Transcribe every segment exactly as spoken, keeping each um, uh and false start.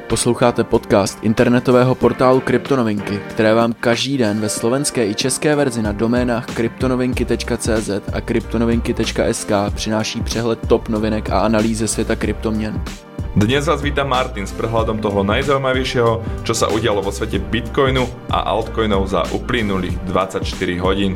Posloucháte podcast internetového portálu Kryptonovinky, které vám každý den ve slovenské i české verzi na doménách kryptonovinky tečka cé zet a kryptonovinky tečka es ká přináší přehled top novinek a analýzy ze světa kryptoměn. Dnes vás víta Martin s prehľadom toho najzaujímavejšieho, čo sa udialo vo svete Bitcoinu a altcoinov za uplynulých dvadsaťštyri hodín.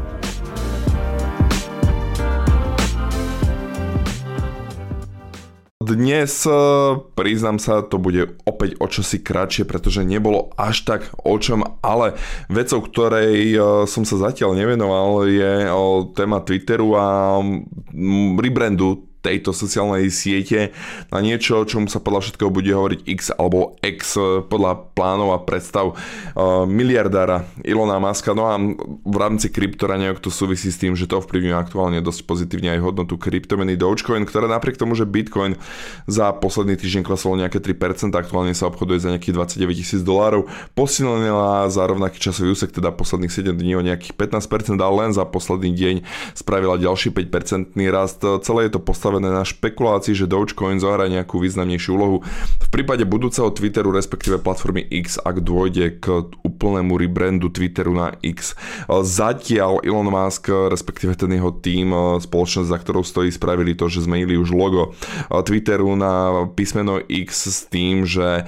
Dnes, priznám sa, to bude opäť o čosi kratšie, pretože nebolo až tak o čom, ale vecou, ktorej som sa zatiaľ nevenoval, je téma Twitteru a rebrandu tejto sociálnej siete na niečo, čomu sa podľa všetkého bude hovoriť X alebo X podľa plánov a predstav uh, miliardára Elona Muska. No a v rámci kryptora nejak to súvisí s tým, že to ovplyvňuje aktuálne dosť pozitívne aj hodnotu kryptomeny Dogecoin, ktorá napriek tomu, že Bitcoin za posledný týždeň klesol nejaké tri percentá, aktuálne sa obchoduje za nejakých dvadsaťdeväť tisíc dolárov, posilnila za rovnaký časový úsek, teda posledných sedem dní o nejakých pätnásť percent, ale len za posledný deň spravila ďalší päť percentný rast. Celé je to postavené na špekulácii, že Dogecoin zohrá nejakú významnejšiu úlohu v prípade budúceho Twitteru, respektíve platformy X, ak dôjde k úplnému rebrandu Twitteru na X. Zatiaľ Elon Musk, respektíve ten jeho tím, spoločnosť, za ktorou stojí, spravili to, že zmenili už logo Twitteru na písmeno X s tým, že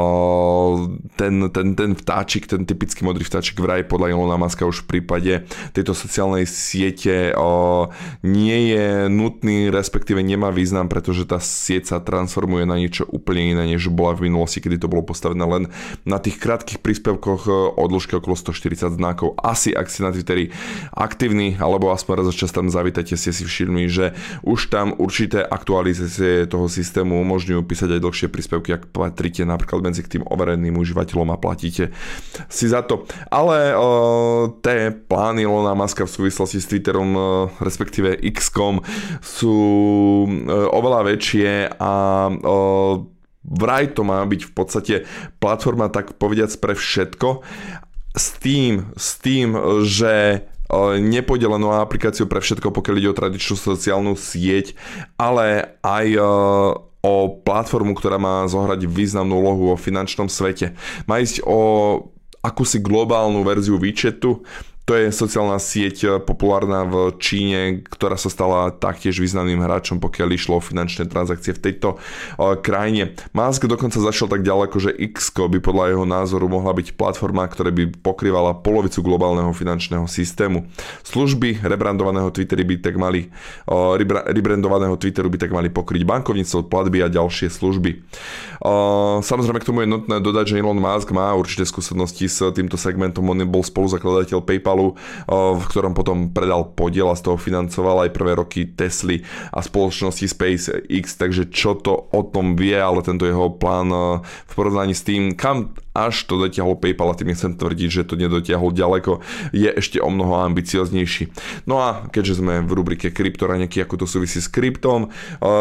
ten, ten, ten vtáčik, ten typický modrý vtáčik vraj podľa Elona Muska už v prípade tejto sociálnej siete nie je nutný, respektíve nemá význam, pretože tá sieť sa transformuje na niečo úplne iné, než bola v minulosti, kedy to bolo postavené len na tých krátkych príspevkoch o dĺžke okolo stoštyridsať znakov. Asi ak ste na Twitteri aktívni, alebo aspoň raz za čas tam zavítate, ste si všimli, že už tam určité aktualizácie toho systému umožňujú písať aj dlhšie príspevky, ak patríte napríklad medzi k tým overeným užívateľom a platíte si za to. Ale uh, tie plány Elona Muska v súvislosti s Twitterom, uh, respektíve X-kom sú oveľa väčšie a o, vraj to má byť v podstate platforma, tak povediac, pre všetko, s tým, s tým, že o, nepôjde len o aplikáciu pre všetko, pokiaľ ide o tradičnú sociálnu sieť, ale aj o, o platformu, ktorá má zohrať významnú úlohu vo finančnom svete. Má ísť o akúsi globálnu verziu WeChatu. To je sociálna sieť populárna v Číne, ktorá sa stala taktiež významným hráčom, pokiaľ išlo o finančné transakcie v tejto uh, krajine. Musk dokonca zašiel tak ďaleko, že X by podľa jeho názoru mohla byť platforma, ktorá by pokrývala polovicu globálneho finančného systému. Služby rebrandovaného Twitteru by tak mali uh, rebrandovaného Twitteru by tak mali pokryť bankovníctvo, platby a ďalšie služby. Uh, samozrejme k tomu je nutné dodať, že Elon Musk má určité skúsenosti s týmto segmentom. On bol spoluzakladateľ PayPal, v ktorom potom predal podiel a z toho financoval aj prvé roky Tesly a spoločnosti SpaceX, takže čo to o tom vie, ale tento jeho plán v porovnaní s tým, kam až to dotiahol PayPal, a tým nechcem tvrdiť, že to nedotiahol ďaleko, je ešte o mnoho ambicioznejší. No a keďže sme v rubrike kryptoraňaky, ako to súvisí s kryptom,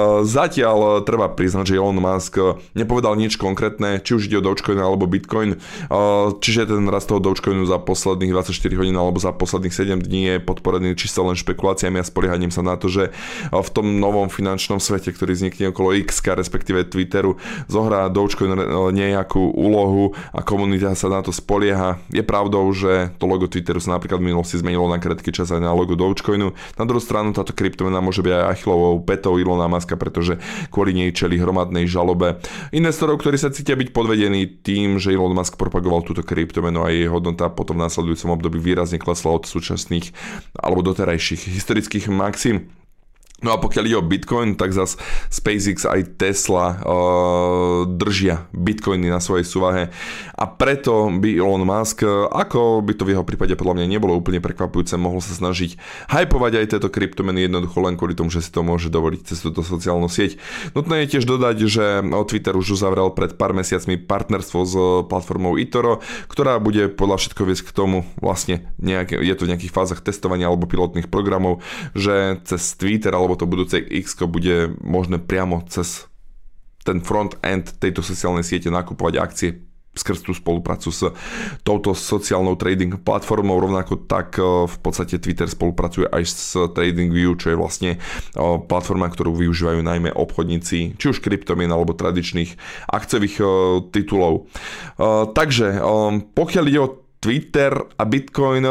zatiaľ treba priznať, že Elon Musk nepovedal nič konkrétne, či už ide o Dogecoin alebo Bitcoin, čiže ten rast toho Dogecoinu za posledných dvadsaťštyri hodín alebo za posledných sedem dní je podporený čisto len špekuláciami a spoliehaním sa na to, že v tom novom finančnom svete, ktorý vznikne okolo X, respektíve Twitteru, zohrá Dogecoin nejakú úlohu a komunita sa na to spolieha. Je pravdou, že to logo Twitteru sa napríklad v minulosti zmenilo na krátky čas aj na logo Dogecoinu. Na druhú stranu táto kryptomena môže byť aj Achillovou pätou Elona Muska, pretože kvôli nej čelí hromadnej žalobe investorov, ktorí sa cítia byť podvedení tým, že Elon Musk propagoval túto kryptomenu a jej hodnota potom v následujúcom období výrazne klesla od súčasných alebo doterajších historických maxim. No a pokiaľ ide o Bitcoin, tak zase SpaceX aj Tesla uh, držia Bitcoiny na svojej súvahe a preto by Elon Musk, ako by to v jeho prípade podľa mňa nebolo úplne prekvapujúce, mohol sa snažiť hypovať aj tieto kryptomeny jednoducho len kvôli tomu, že si to môže dovoliť cez túto sociálnu sieť. Nutné je tiež dodať, že Twitter už uzavrel pred pár mesiacmi partnerstvo s platformou eToro, ktorá bude podľa všetko viesť k tomu, vlastne nejaké, je to v nejakých fázach testovania alebo pilotných programov, že cez Twitter alebo to budúce X bude možné priamo cez ten front-end tejto sociálnej siete nakupovať akcie skrz tú spoluprácu s touto sociálnou trading platformou, rovnako tak v podstate Twitter spolupracuje aj s TradingView, čo je vlastne platforma, ktorú využívajú najmä obchodníci, či už kryptomien alebo tradičných akciových titulov. Takže pokiaľ ide o Twitter a Bitcoin,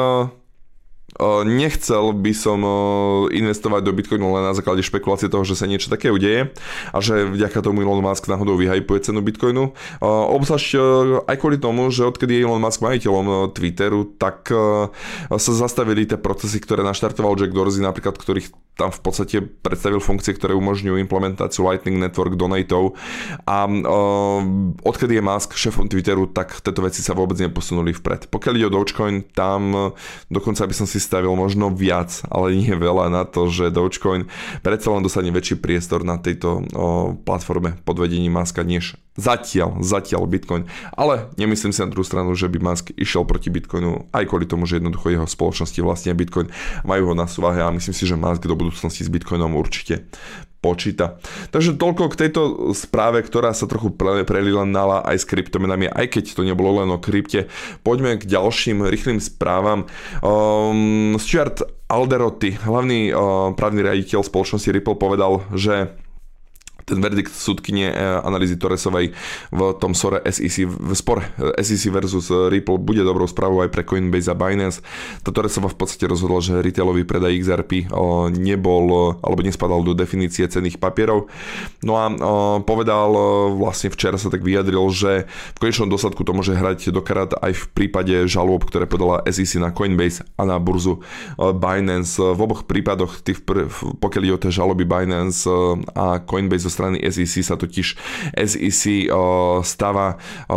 nechcel by som investovať do Bitcoinu len na základe špekulácie toho, že sa niečo také udeje a že vďaka tomu Elon Musk náhodou vyhypuje cenu Bitcoinu. Obzvlášť aj kvôli tomu, že odkedy je Elon Musk majiteľom Twitteru, tak sa zastavili tie procesy, ktoré naštartoval Jack Dorsey, napríklad ktorých tam v podstate predstavil funkcie, ktoré umožňujú implementáciu Lightning Network donatov a odkedy je Musk šéfom Twitteru, tak tieto veci sa vôbec neposunuli vpred. Pokiaľ ide o Dogecoin, tam dokonca by som si stavil možno viac, ale nie veľa na to, že Dogecoin predsa len dostane väčší priestor na tejto o, platforme pod vedením Muska než zatiaľ, zatiaľ Bitcoin. Ale nemyslím si na druhú stranu, že by Musk išiel proti Bitcoinu aj kvôli tomu, že jednoducho jeho spoločnosti vlastnia Bitcoin, majú ho na súvahe a myslím si, že Musk do budúcnosti s Bitcoinom určite počíta. Takže toľko k tejto správe, ktorá sa trochu prelilanala aj s kryptomenami, aj keď to nebolo len o krypte. Poďme k ďalším rýchlym správam. Um, Stuart Alderoty, hlavný uh, právny riaditeľ spoločnosti Ripple, povedal, že ten verdikt súdkyne analýzy Torresovej v tom sore es í sí, v spore es í sí versus Ripple bude dobrou správou aj pre Coinbase a Binance. Tá Torresova v podstate rozhodla, že retailový predaj iks er pé nebol alebo nespadal do definície cenných papierov. No a povedal, vlastne včera sa tak vyjadril, že v konečnom dôsledku to môže hrať do karát aj v prípade žalôb, ktoré podala es í sí na Coinbase a na burzu Binance. V oboch prípadoch, tých, pokiaľ ide o tie žaloby Binance a Coinbase strany es í sí, sa totiž es í sí uh, stáva uh,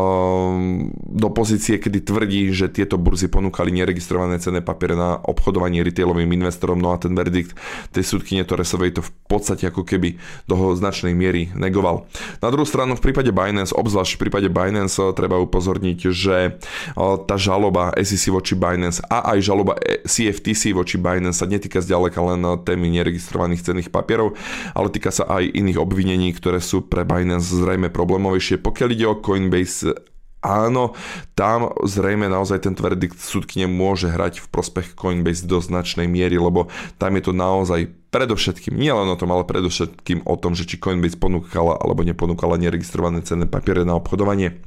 do pozície, kedy tvrdí, že tieto burzy ponúkali neregistrované cenné papiere na obchodovanie retailovým investorom. No a ten verdikt tej súdkyne Torresovej to v podstate ako keby do značnej miery negoval. Na druhú stranu v prípade Binance, obzvlášť v prípade Binance, treba upozorniť, že uh, tá žaloba es í sí voči Binance a aj žaloba sí ef tí sí voči Binance sa netýka zďaleka len témy neregistrovaných cenných papierov, ale týka sa aj iných obvinení, ktoré sú pre Binance zrejme problémovejšie. Pokiaľ ide o Coinbase, áno, tam zrejme naozaj ten verdikt súdkyne môže hrať v prospech Coinbase do značnej miery, lebo tam je to naozaj predovšetkým, nie len o tom, ale predovšetkým o tom, že či Coinbase ponúkala alebo neponúkala neregistrované cenné papiere na obchodovanie.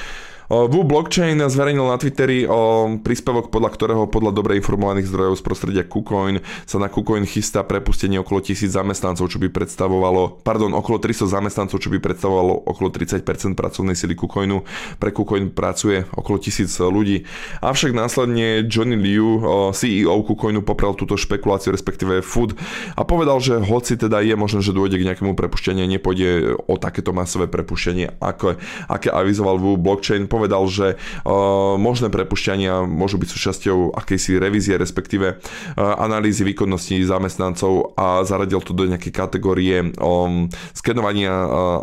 Wu Blockchain zverejnil na Twitteri o príspevok, podľa ktorého podľa dobre informovaných zdrojov z prostredia KuCoin sa na KuCoin chystá prepustenie okolo tisíc zamestnancov, čo by predstavovalo, pardon, okolo tristo zamestnancov, čo by predstavovalo okolo tridsať percent pracovnej sily KuCoinu. Pre KuCoin pracuje okolo tisíc ľudí. Avšak následne Johnny Liu, sí í ó KuCoinu, poprel túto špekuláciu, respektíve food, a povedal, že hoci teda je možné, že dôjde k nejakému prepušťaniu, nepôjde o takéto masové prepušťanie, ako aké avizoval Wu Blockchain. Povedal, že uh, možné prepušťania môžu byť súčasťou akejsi revízie, respektíve uh, analýzy výkonnosti zamestnancov, a zaradil to do nejakej kategórie um, skenovania uh,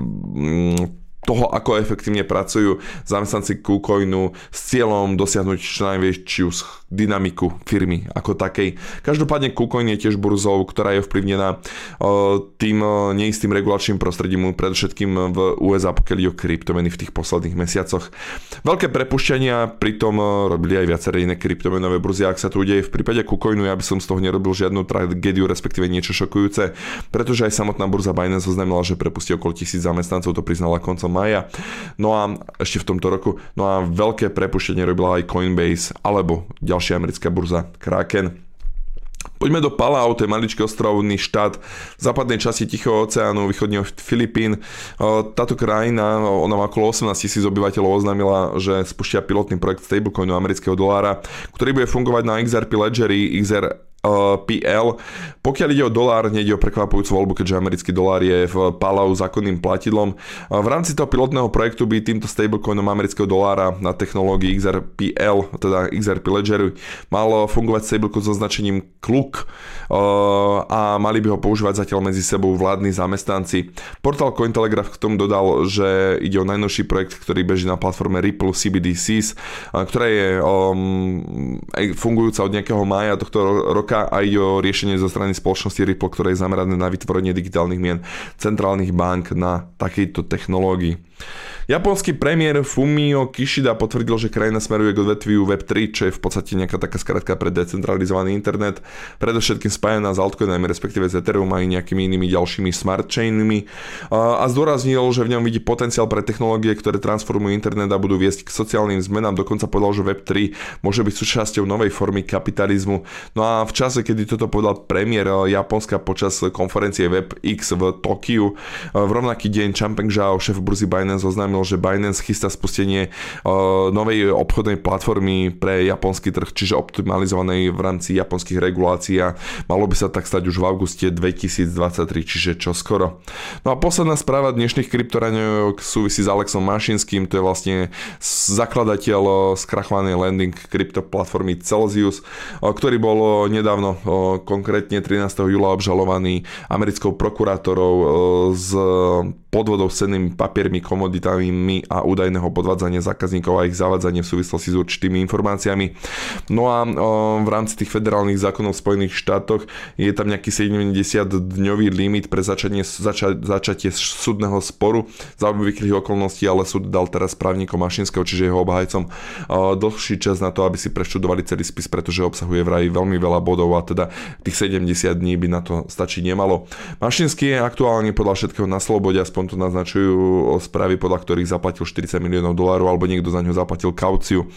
uh, toho, ako efektívne pracujú zamestnanci KuCoinu s cieľom dosiahnuť čo najväčšiu dynamiku firmy ako takej. Každopádne KuCoin je tiež burzou, ktorá je ovplyvnená tým neistým regulačným prostredím, predovšetkým v ú es á, pokiaľ ide o kryptomeny v tých posledných mesiacoch. Veľké prepušťania pritom robili aj viaceré iné kryptomenové burzy. Ak sa to udeje v prípade KuCoinu, ja by som z toho nerobil žiadnu tragédiu, respektíve niečo šokujúce, pretože aj samotná burza Binance oznámila, že prepustí okolo tisíc zamestnancov, to priznala koncom mája. No a ešte v tomto roku. No a veľké prepuštenie robila aj Coinbase alebo ďalšia americká burza Kraken. Poďme do Palau, to je maličký ostrovný štát v západnej časti Tichého oceánu, východne od Filipín. Táto krajina, ona má okolo osemnásť tisíc obyvateľov, oznámila, že spúšťa pilotný projekt stablecoinu amerického dolára, ktorý bude fungovať na iks er pé Ledgeri, iks er pé el. Pokiaľ ide o dolár, nejde o prekvapujúcu voľbu, keďže americký dolár je v Palau zákonným platidlom. V rámci toho pilotného projektu by týmto stablecoinom amerického dolára na technológii iks er pé el, teda iks er pé Ledger, mal fungovať stablecoin so značením cé el u ká a mali by ho používať zatiaľ medzi sebou vládni zamestnanci. Portál Cointelegraph k tomu dodal, že ide o najnovší projekt, ktorý beží na platforme Ripple cé bé dé cés, ktorá je um, fungujúca od nejakého mája tohto roka, a ide o riešenie zo strany spoločnosti Ripple, ktoré je zamerané na vytvorenie digitálnych mien centrálnych bank na takejto technológii. Japonský premiér Fumio Kishida potvrdil, že krajina smeruje k odvetviu web tri, čo je v podstate nejaká taká skratka pre decentralizovaný internet, predovšetkým spájaná s altcoinami, respektíve s Ethereum aj nejakými inými ďalšími smart chainmi, a zdôraznil, že v ňom vidí potenciál pre technológie, ktoré transformujú internet a budú viesť k sociálnym zmenám. Dokonca povedal, že web tri môže byť súčasťou novej formy kapitalizmu. No a v čase, kedy toto povedal premiér Japonska počas konferencie WebX v Tokiu, v rovnaký deň Changpeng Zhao, šéf burzy Binance, oznámil, že Binance chystá spustenie uh, novej obchodnej platformy pre japonský trh, čiže optimalizovanej v rámci japonských regulácií, a malo by sa tak stať už v auguste dvetisícdvadsaťtri, čiže čo skoro. No a posledná správa dnešných kryptoraňov súvisí s Alexom Mašinským, to je vlastne zakladateľ skrachovanej lending kryptoplatformy Celsius, ktorý bol nedávno, konkrétne trinásteho júla, obžalovaný americkou prokurátorou z podvodov s cennými papiermi, komoditami a údajného podvádzania zákazníkov a ich zavádzanie v súvislosti s určitými informáciami. No a o, v rámci tých federálnych zákonov v Spojených štátoch je tam nejaký sedemdesiatdňový limit pre začanie, zača, začatie súdneho sporu za obvyklých okolností, ale súd dal teraz právnikom Mašinského, čiže jeho obhajcom, o, dlhší čas na to, aby si preštudovali celý spis, pretože obsahuje vraj veľmi veľa bodov a teda tých sedemdesiat dní by na to stačiť nemalo. Mašinský je aktuálne podľa všetkého na slobode, aspoň to naznačujú správy, podľa ktorých zaplatil štyridsať miliónov dolárov, alebo niekto za ňo zaplatil kauciu.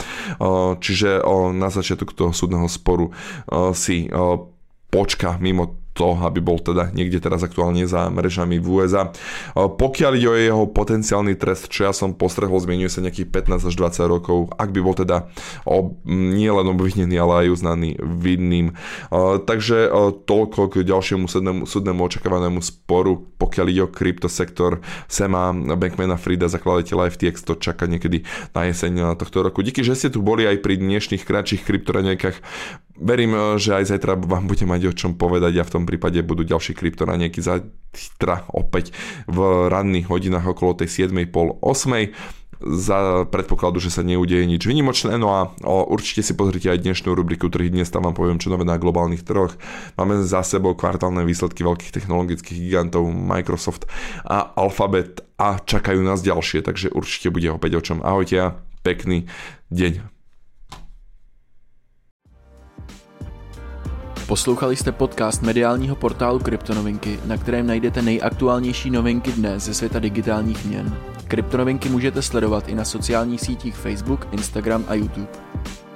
Čiže na začiatok toho súdneho sporu si počka mimo to, aby bol teda niekde teraz aktuálne za mrežami v ú es á. Pokiaľ ide o jeho potenciálny trest, čo ja som postrehol, zmienuje sa nejakých pätnásť až dvadsať rokov, ak by bol teda o, nie len obvinený, ale aj uznaný vinným. Takže toľko k ďalšiemu súdnemu, súdnemu očakávanému sporu, pokiaľ ide o kryptosektor. Sama Bankmana Frida, zakladateľa ef té ex, to čaká niekedy na jeseň tohto roku. Díky, že ste tu boli aj pri dnešných kratších kryptoraňajkách. Verím, že aj zajtra vám budem mať o čom povedať a v tom prípade budú ďalší kryptoraňajky zajtra opäť v ranných hodinách okolo tej siedmej pol ôsmej za predpokladu, že sa neudeje nič výnimočné. No a o, určite si pozrite aj dnešnú rubriku Trhy dnes, tam vám poviem, čo nové na globálnych trhoch. Máme za sebou kvartálne výsledky veľkých technologických gigantov Microsoft a Alphabet a čakajú nás ďalšie, takže určite bude opäť o čom. Ahojte a pekný deň. Poslouchali jste podcast mediálního portálu Kryptonovinky, na kterém najdete nejaktuálnější novinky dnes ze světa digitálních měn. Kryptonovinky můžete sledovat i na sociálních sítích Facebook, Instagram a YouTube.